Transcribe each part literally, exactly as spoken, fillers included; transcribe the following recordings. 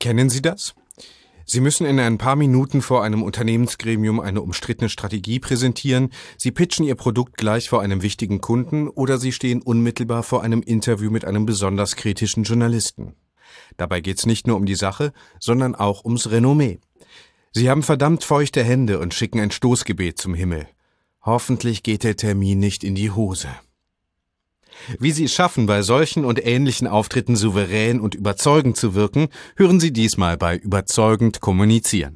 Kennen Sie das? Sie müssen in ein paar Minuten vor einem Unternehmensgremium eine umstrittene Strategie präsentieren, Sie pitchen Ihr Produkt gleich vor einem wichtigen Kunden oder Sie stehen unmittelbar vor einem Interview mit einem besonders kritischen Journalisten. Dabei geht's nicht nur um die Sache, sondern auch ums Renommee. Sie haben verdammt feuchte Hände und schicken ein Stoßgebet zum Himmel. Hoffentlich geht der Termin nicht in die Hose. Wie Sie es schaffen, bei solchen und ähnlichen Auftritten souverän und überzeugend zu wirken, hören Sie diesmal bei Überzeugend kommunizieren.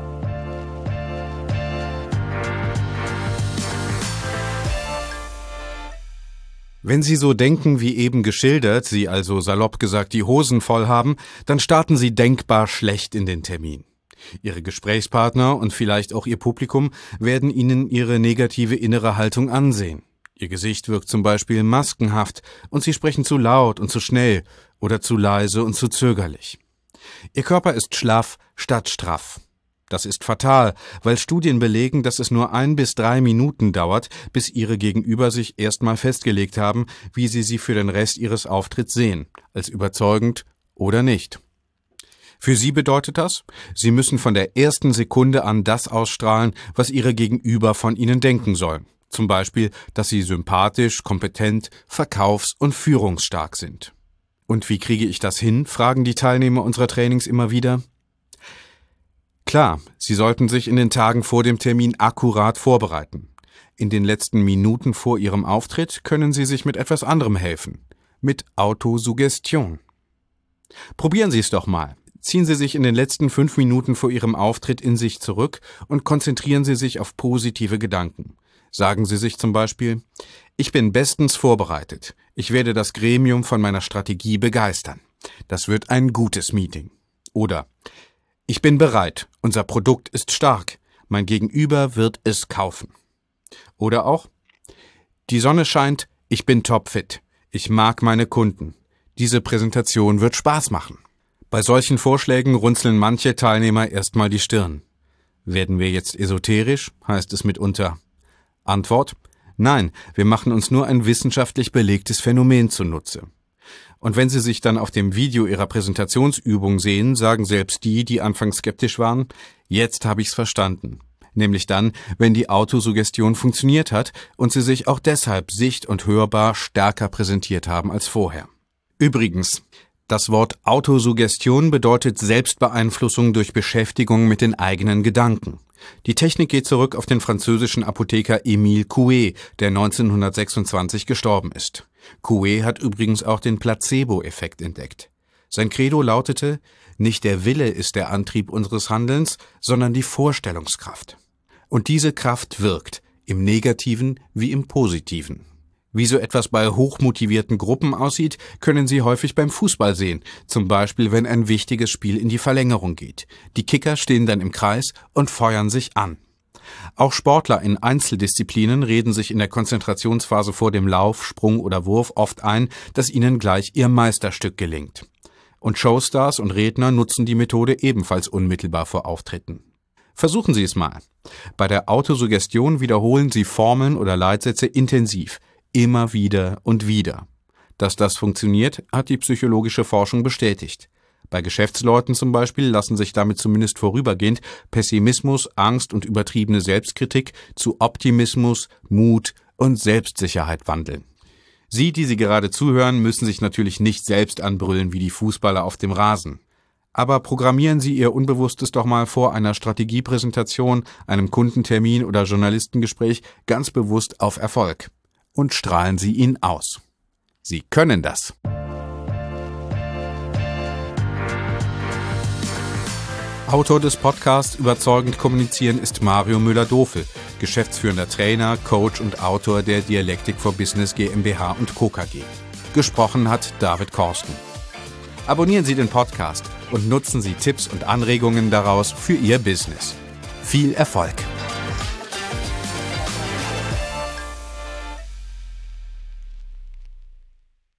Wenn Sie so denken wie eben geschildert, Sie also salopp gesagt die Hosen voll haben, dann starten Sie denkbar schlecht in den Termin. Ihre Gesprächspartner und vielleicht auch Ihr Publikum werden Ihnen Ihre negative innere Haltung ansehen. Ihr Gesicht wirkt zum Beispiel maskenhaft und Sie sprechen zu laut und zu schnell oder zu leise und zu zögerlich. Ihr Körper ist schlaff statt straff. Das ist fatal, weil Studien belegen, dass es nur ein bis drei Minuten dauert, bis Ihre Gegenüber sich erstmal festgelegt haben, wie Sie sie für den Rest Ihres Auftritts sehen, als überzeugend oder nicht. Für Sie bedeutet das, Sie müssen von der ersten Sekunde an das ausstrahlen, was Ihre Gegenüber von Ihnen denken sollen. Zum Beispiel, dass Sie sympathisch, kompetent, verkaufs- und führungsstark sind. Und wie kriege ich das hin, fragen die Teilnehmer unserer Trainings immer wieder. Klar, Sie sollten sich in den Tagen vor dem Termin akkurat vorbereiten. In den letzten Minuten vor Ihrem Auftritt können Sie sich mit etwas anderem helfen. Mit Autosuggestion. Probieren Sie es doch mal. Ziehen Sie sich in den letzten fünf Minuten vor Ihrem Auftritt in sich zurück und konzentrieren Sie sich auf positive Gedanken. Sagen Sie sich zum Beispiel, ich bin bestens vorbereitet. Ich werde das Gremium von meiner Strategie begeistern. Das wird ein gutes Meeting. Oder, ich bin bereit. Unser Produkt ist stark. Mein Gegenüber wird es kaufen. Oder auch, die Sonne scheint. Ich bin topfit. Ich mag meine Kunden. Diese Präsentation wird Spaß machen. Bei solchen Vorschlägen runzeln manche Teilnehmer erstmal die Stirn. Werden wir jetzt esoterisch, heißt es mitunter. Antwort: Nein, wir machen uns nur ein wissenschaftlich belegtes Phänomen zunutze. Und wenn Sie sich dann auf dem Video Ihrer Präsentationsübung sehen, sagen selbst die, die anfangs skeptisch waren, jetzt habe ich's verstanden. Nämlich dann, wenn die Autosuggestion funktioniert hat und Sie sich auch deshalb sicht- und hörbar stärker präsentiert haben als vorher. Übrigens, das Wort Autosuggestion bedeutet Selbstbeeinflussung durch Beschäftigung mit den eigenen Gedanken. Die Technik geht zurück auf den französischen Apotheker Émile Coué, der neunzehnhundertsechsundzwanzig gestorben ist. Coué hat übrigens auch den Placebo-Effekt entdeckt. Sein Credo lautete, nicht der Wille ist der Antrieb unseres Handelns, sondern die Vorstellungskraft. Und diese Kraft wirkt, im Negativen wie im Positiven. Wie so etwas bei hochmotivierten Gruppen aussieht, können Sie häufig beim Fußball sehen, zum Beispiel wenn ein wichtiges Spiel in die Verlängerung geht. Die Kicker stehen dann im Kreis und feuern sich an. Auch Sportler in Einzeldisziplinen reden sich in der Konzentrationsphase vor dem Lauf, Sprung oder Wurf oft ein, dass ihnen gleich ihr Meisterstück gelingt. Und Showstars und Redner nutzen die Methode ebenfalls unmittelbar vor Auftritten. Versuchen Sie es mal. Bei der Autosuggestion wiederholen Sie Formeln oder Leitsätze intensiv. Immer wieder und wieder. Dass das funktioniert, hat die psychologische Forschung bestätigt. Bei Geschäftsleuten zum Beispiel lassen sich damit zumindest vorübergehend Pessimismus, Angst und übertriebene Selbstkritik zu Optimismus, Mut und Selbstsicherheit wandeln. Sie, die Sie gerade zuhören, müssen sich natürlich nicht selbst anbrüllen wie die Fußballer auf dem Rasen. Aber programmieren Sie Ihr Unbewusstes doch mal vor einer Strategiepräsentation, einem Kundentermin oder Journalistengespräch ganz bewusst auf Erfolg. Und strahlen Sie ihn aus. Sie können das. Autor des Podcasts Überzeugend kommunizieren ist Mario Müller-Dofel, geschäftsführender Trainer, Coach und Autor der Dialektik for Business GmbH und Co. K G. Gesprochen hat David Korsten. Abonnieren Sie den Podcast und nutzen Sie Tipps und Anregungen daraus für Ihr Business. Viel Erfolg!